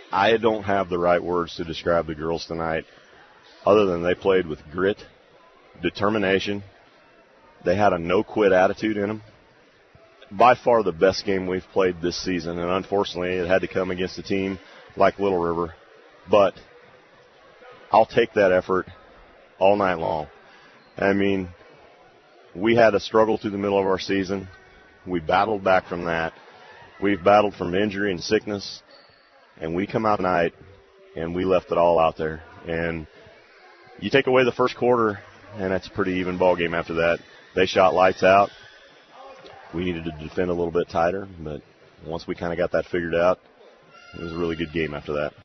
I don't have the right words to describe the girls tonight other than they played with grit, determination. They had a no-quit attitude in them. By far the best game we've played this season, and unfortunately it had to come against a team like Little River. But I'll take that effort all night long. I mean, we had a struggle through the middle of our season. We battled back from that. We've battled from injury and sickness, and we come out tonight, and we left it all out there. And you take away the first quarter, and that's a pretty even ball game after that. They shot lights out. We needed to defend a little bit tighter, but once we kind of got that figured out, it was a really good game after that.